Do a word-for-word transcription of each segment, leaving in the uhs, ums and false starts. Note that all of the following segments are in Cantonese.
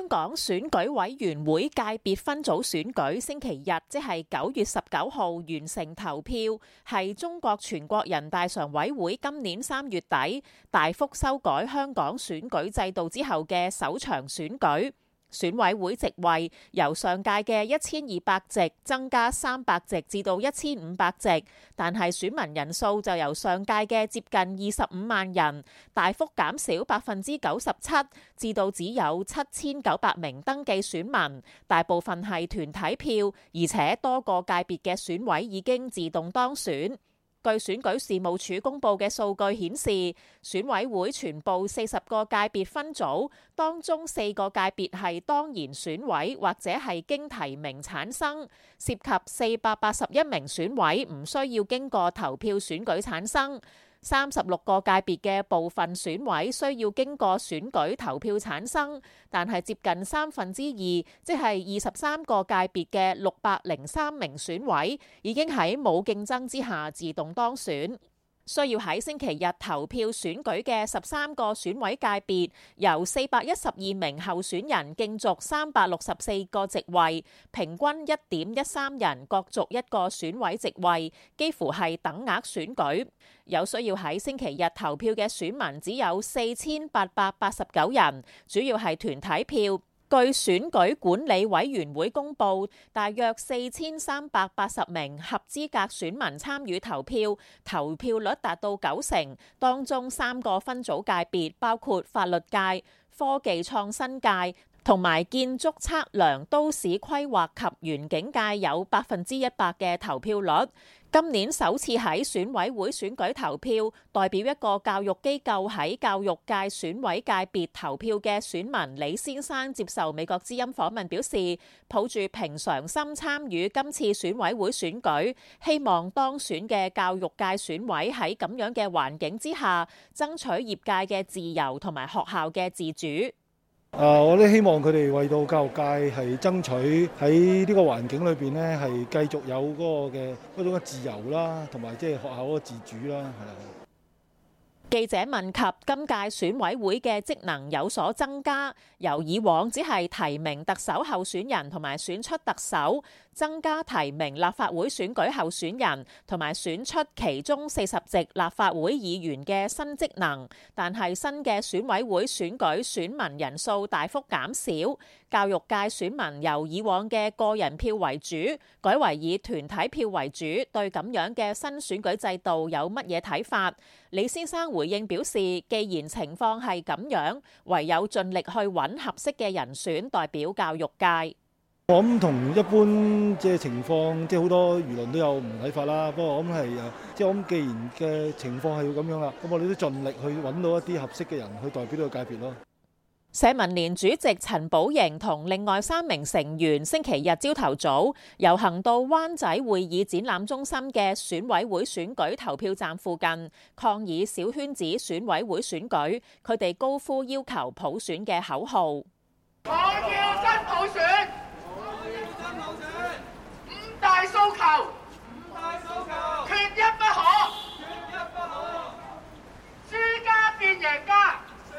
香港選舉委員會界別分組選舉星期日，即係九月十九號完成投票，係中國全國人大常委會今年三月底大幅修改香港選舉制度之後嘅首場選舉。選委會席位由上屆嘅一千二百席增加三百席至到一千五百席，但係選民人數就由上屆嘅接近二十五萬人大幅減少百分之九十七，至到只有七千九百名登記選民，大部分係團體票，而且多個界別嘅選委已經自動當選。據選舉事務處公布嘅數據顯示，選委會全部四十個界別分組當中，四個界別係當然選委或者係經提名產生，涉及四百八十一名選委唔需要經過投票選舉產生。三十六個界別嘅部分選委需要經過選舉投票產生，但係接近三分之二，即係二十三個界別嘅六百零三名選委已經喺冇競爭之下自動當選。需要喺星期日投票選舉嘅十三個選委界別，由四百一十二名候選人競逐三百六十四個席位，平均一點一三人角逐一個選委席位，幾乎係等額選舉。有需要喺星期日投票嘅選民只有四千八百八十九人，主要係團體票。據選舉管理委員會公佈，大約四千三百八十名合資格選民參與投票，投票率達到九成。當中三個分組界別，包括法律界、科技創新界同埋建築測量、都市規劃及園境界，有百分之一百嘅投票率。今年首次喺選委會選舉投票，代表一個教育機構喺教育界選委界別投票嘅選民李先生接受美國之音訪問表示，抱住平常心參與今次選委會選舉，希望當選嘅教育界選委喺咁樣嘅環境之下，爭取業界嘅自由同埋學校嘅自主。 啊！我都希望佢哋為到教育界係爭取喺呢個環境裏邊咧，係繼續有嗰個嘅嗰種嘅自由啦，同埋即係學校嗰個自主啦，係啦。 記者問及今屆選委會嘅職能有所增加，由以往只係提名特首候選人同埋選出特首，增加提名立法會選舉候選人同埋選出其中四十席立法會議員嘅新職能，但係新嘅選委會選舉選民人數大幅減少，教育界選民由以往嘅個人票為主，改為以團體票為主。對咁樣嘅新選舉制度有乜嘢睇法？李先生回應表示，既然情況係咁樣，唯有盡力去揾合適嘅人選代表教育界。 我諗同一般即係情況，即係好多輿論都有唔同睇法啦。不過我諗係誒，即係我諗既然嘅情況係要咁樣啦，咁我哋都盡力去揾到一啲合適嘅人去代表呢個界別咯。 社民連主席陳寶瑩同另外三名成員星期日朝頭早遊行到灣仔會議展覽中心嘅選委會選舉投票站附近，抗議小圈子選委會選舉。佢哋高呼要求普選嘅口號。我要真普選，我要真普選，五大訴求，五大訴求，缺一不可，缺一不可，輸家變贏家。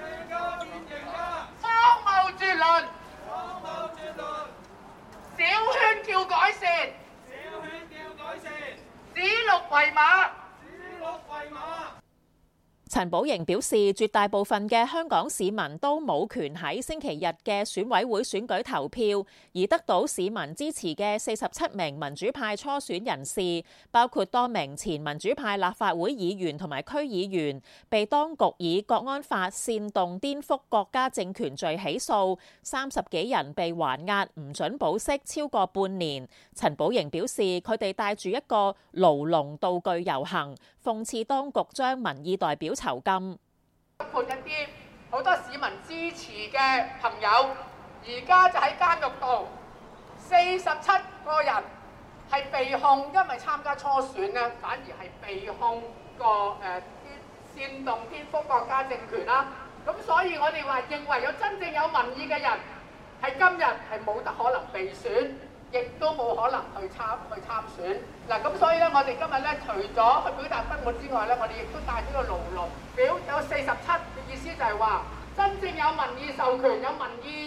荒謬絕倫，荒謬絕倫，小圈叫改善，小圈叫改善，指鹿為馬，指鹿為馬。 陳寶瑩表示，絕大部分嘅香港市民都冇權喺星期日嘅選委會選舉投票，而得到市民支持嘅四十七名民主派初選人士，包括多名前民主派立法會議員同埋區議員，被當局以國安法煽動顛覆國家政權罪起訴，三十幾人被還押唔准保釋超過半年。陳寶瑩表示，佢哋帶住一個牢籠道具遊行，諷刺當局將民意代表囚禁。 判一啲好多市民支持嘅朋友，而家就喺監獄度，四十七個人係被控，因為參加初選呢，反而係被控個誒煽動顛覆國家政權啦。咁所以我哋話認為有真正有民意嘅人，係今日係冇得可能被選，亦都冇可能去參去參選。嗱，咁所以咧，我哋今日咧，除咗去表達不滿之外咧，我哋亦都帶咗個牢籠表，有四十七嘅意思就係話，真正有民意授權、有民意代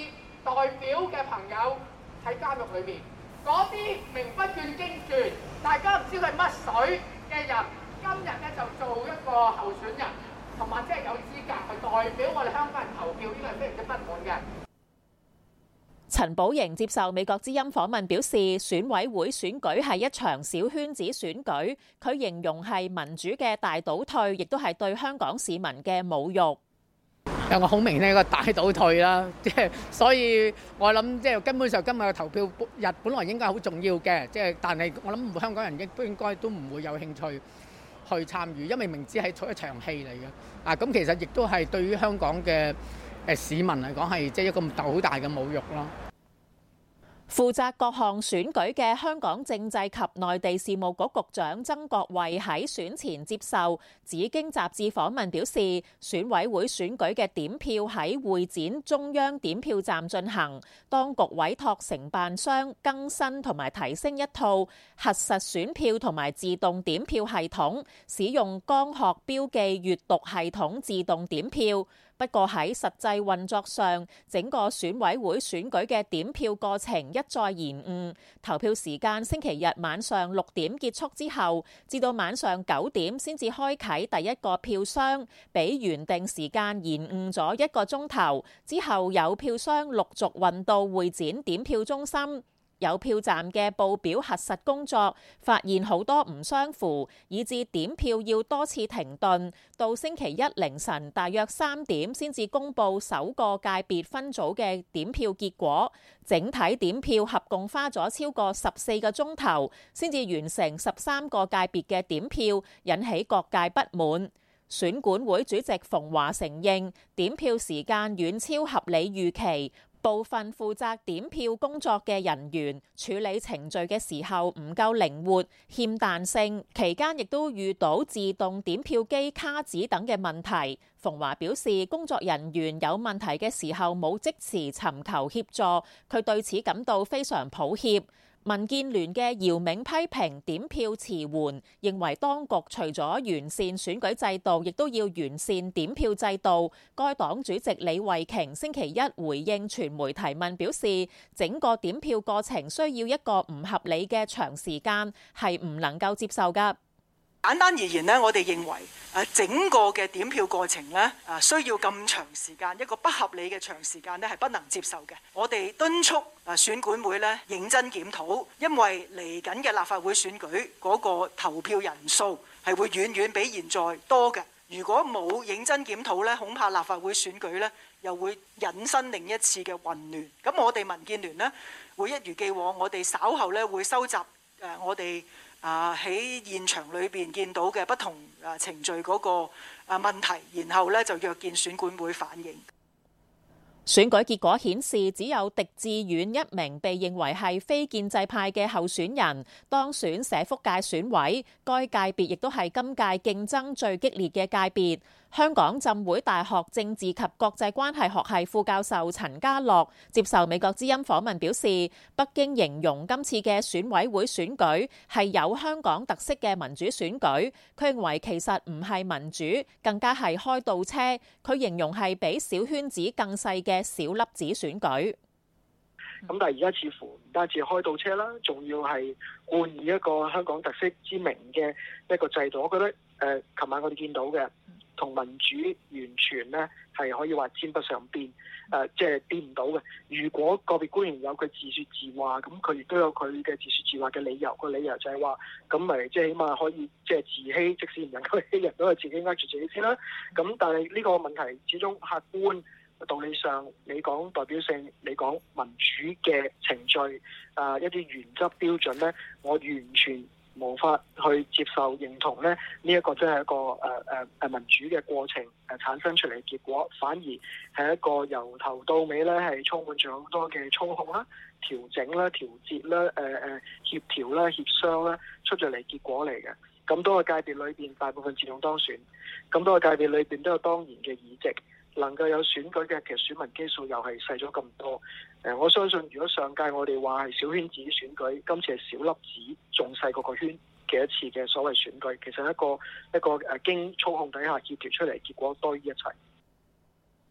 代表嘅朋友喺監獄裏面，嗰啲名不見經傳，大家唔知佢係乜水嘅人，今日咧就做一個候選人，同埋即係有資格去代表我哋香港人投票，呢個係非常之不滿嘅。 陳寶瑩接受美國之音訪問表示，選委會選舉係一場小圈子選舉，佢形容係民主嘅大倒退，亦都係對香港市民嘅侮辱。 有個好明顯一個大倒退啦，即係所以我諗即係根本上今日嘅投票日本來應該係好重要嘅，即係但係我諗香港人亦都應該都唔會有興趣去參與，因為明知係一場戲嚟嘅。啊，咁其實亦都係對於香港嘅誒市民嚟講係即係一個好大嘅侮辱咯。 負責各項選舉嘅香港政制及內地事務局局長曾國衛喺選前接受《紫荊》雜誌訪問表示，選委會選舉嘅點票喺會展中央點票站進行，當局委託承辦商更新同埋提升一套核實選票同埋自動點票系統，使用光學標記閱讀系統自動點票。不過喺實際運作上，整個選委會選舉嘅點票過程一再延誤，投票時間星期日晚上六點結束之後，至到晚上九點先至開啟第一個票箱，比原定時間延誤咗一個鐘頭。之後有票箱陸續運到會展點票中心。有票站嘅報表核實工作發現好多唔相符，以致點票要多次停頓，到星期一凌晨大約三點先至公佈首個界別分組嘅點票結果。整體點票合共花咗超過十四個鐘頭，先至完成十三個界別嘅點票，引起各界不滿。選管會主席馮驊承認點票時間遠超合理預期。部分負責點票工作嘅人員處理程序嘅時候唔夠靈活、欠彈性，期間亦都遇到自動點票機卡紙等嘅問題。馮驊表示，工作人員有問題嘅時候冇即時尋求協助，佢對此感到非常抱歉。民建聯嘅姚明批評點票遲緩，認為當局除咗完善選舉制度，亦都要完善點票制度。該黨主席李慧瓊星期一回應傳媒提問表示，整個點票過程需要一個唔合理嘅長時間，係唔能夠接受㗎。 簡單而言呢，我哋認為誒整個嘅點票過程呢，誒需要咁長時間，一個不合理嘅長時間呢係不能接受嘅。我哋敦促誒選管會呢認真檢討，因為嚟緊嘅立法會選舉嗰個投票人數係會遠遠比現在多嘅。如果冇認真檢討呢，恐怕立法會選舉呢又會引申另一次嘅混亂。咁我哋民建聯呢會一如既往，我哋稍後呢會收集誒我哋啊！喺現場裏邊見到嘅不同啊程序嗰個啊問題，然後咧就約見選管會反映。 選舉結果顯示，只有狄志遠一名被認為係非建制派嘅候選人當選社福界選委，該界別亦都係今屆競爭最激烈嘅界別。香港浸會大學政治及國際關係學系副教授陳家樂接受美國之音訪問表示，北京形容今次嘅選委會選舉係有香港特色嘅民主選舉，佢認為其實唔係民主，更加係開倒車，佢形容係比小圈子更細嘅小粒子選舉。 咁但係而家似乎唔單止開倒車啦，仲要係冠以一個香港特色之名嘅一個制度。我覺得誒，琴、呃、晚我哋見到嘅同民主完全咧係可以話沾不上邊，誒、呃、即係變唔到嘅。如果個別官員有佢自説自話，咁佢亦都有佢嘅自説自話嘅理由。個理由就係話，咁咪即係起碼可以即係自欺，即使唔能夠欺人，都係自己呃住自己先啦。咁但係呢個問題始終客觀。道理上，你講代表性，你講民主嘅程序，啊、呃、一啲原則標準咧，我完全無法去接受認同咧。呢、這、一個真係一個誒誒誒民主嘅過程誒、呃、產生出嚟嘅結果，反而係一個由頭到尾咧係充滿咗好多嘅操控啦、調整啦、調節啦、誒、呃、誒協調啦、協商啦，出咗嚟結果嚟嘅。咁多個界別裏邊，大部分自動當選，咁多個界別裏邊都有當然嘅議席。能夠有選舉嘅，其實選民基數又係細咗咁多。誒，我相信如果上屆我哋話係小圈子選舉，今次係小粒子，仲細過個圈嘅一次嘅所謂選舉，其實一個一個誒經操控底下協調出嚟，結果多於一切。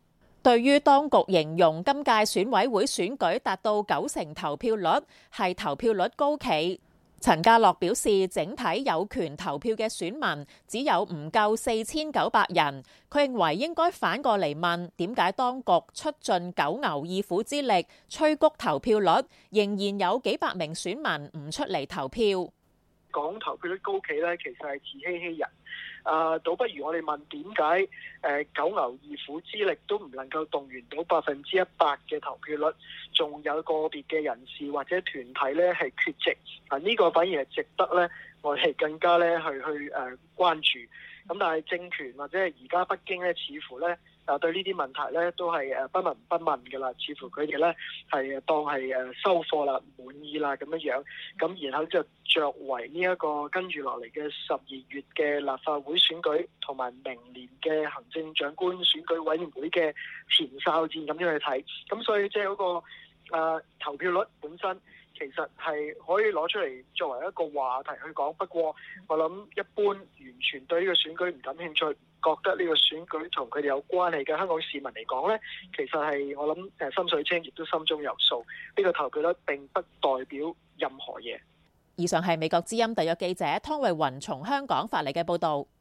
對於當局形容今屆選委會選舉達到九成投票率係投票率高企，陳家樂表示，整體有權投票嘅選民只有唔夠四千九百人。佢認為應該反過嚟問，點解當局出盡九牛二虎之力催谷投票率，仍然有幾百名選民唔出嚟投票？ 講投票率高企咧，其實係自欺欺人。啊、呃，倒不如我哋問點解誒九牛二虎之力都唔能夠動員到百分之一百嘅投票率，仲有個別嘅人士或者團體咧係缺席。啊，呢個反而係值得咧，我哋更加咧去去誒、呃、關注。咁但係政權或者係而家北京咧，似乎咧啊對呢啲問題咧都係誒不聞不問嘅啦，似乎佢哋咧係當係誒收貨啦、滿意啦咁樣樣，咁然後就作為呢一個跟住落嚟嘅十二月嘅立法會選舉同埋明年嘅行政長官選舉委員會嘅前哨戰咁樣去睇，咁所以即係嗰個、呃、投票率本身，其實係可以攞出嚟作為一個話題去講，不過我諗一般完全對呢個選舉唔感興趣，覺得呢個選舉同佢哋有關係嘅香港市民嚟講呢，其實係我諗誒心水清，亦都心中有數。呢個投票率並不代表任何嘢。 以上係美國之音特約記者湯慧雲從香港發嚟嘅報導。